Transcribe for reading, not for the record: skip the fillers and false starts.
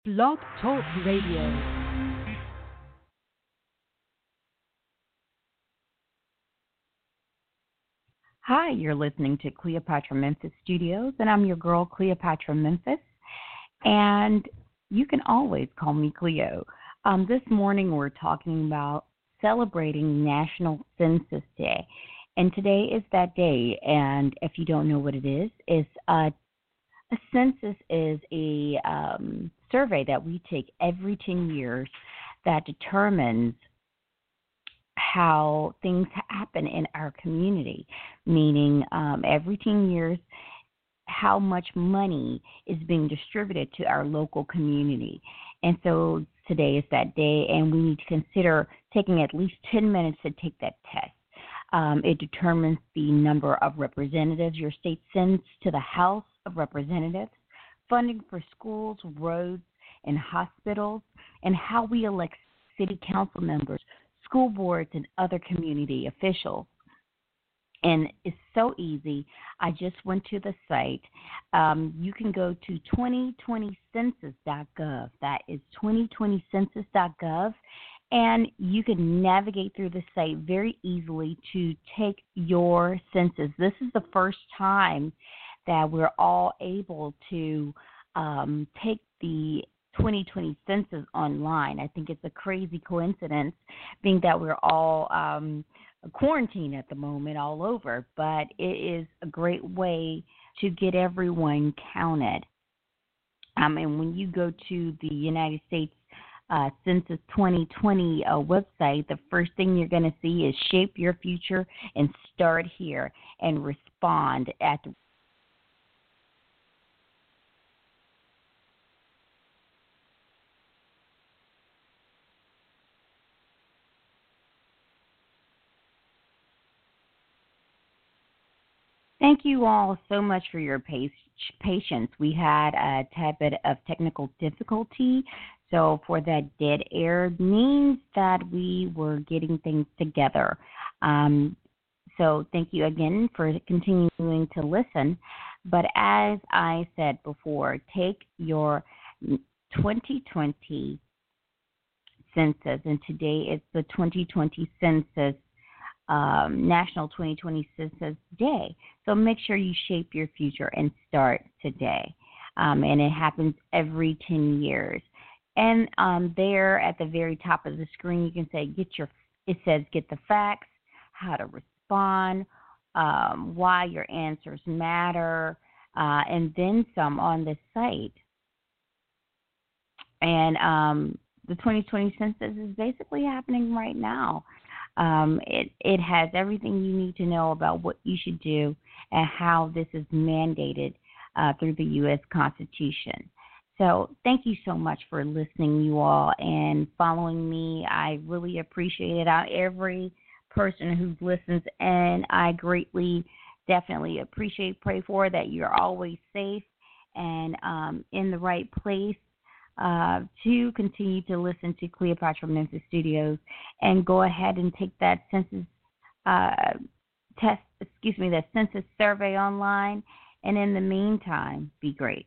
Blog Talk Radio. Hi, you're listening to Cleopatra Memphis Studios, and I'm your girl, Cleopatra Memphis. And you can always call me Cleo. This morning, we're talking about celebrating National Census Day. And today is that day. And if you don't know what it is, it's a census is a survey that we take every 10 years that determines how things happen in our community, meaning every 10 years, how much money is being distributed to our local community. And so today is that day, and we need to consider taking at least 10 minutes to take that test. It determines the number of representatives your state sends to the House of Representatives, funding for schools, roads, and hospitals, and how we elect city council members, school boards, and other community officials. And it's so easy. I just went to the site. You can go to 2020census.gov. That is 2020census.gov. And you can navigate through the site very easily to take your census. This is the first time that we're all able to take the 2020 census online. I think it's a crazy coincidence, being that we're all quarantined at the moment all over, but it is a great way to get everyone counted. And when you go to the United States Census 2020 website, the first thing you're going to see is Shape Your Future and Start Here and respond at the Thank you all so much for your patience. We had a tad bit of technical difficulty, so for that dead air means that we were getting things together. So thank you again for continuing to listen. But as I said before, take your 2020 census, and today it's the 2020 census. National 2020 Census Day. So make sure you shape your future and start today. And it happens every 10 years. And there at the very top of the screen, you can say, it says get the facts, how to respond, why your answers matter, and then some on the site. And the 2020 census is basically happening right now. It has everything you need to know about what you should do and how this is mandated through the U.S. Constitution. So thank you so much for listening, you all, and following me. I really appreciate it. Every person who listens, and I greatly, definitely appreciate, pray for that you're always safe and in the right place. To continue to listen to Cleopatra Memphis Studios and go ahead and take that census that census survey online. And in the meantime, be great.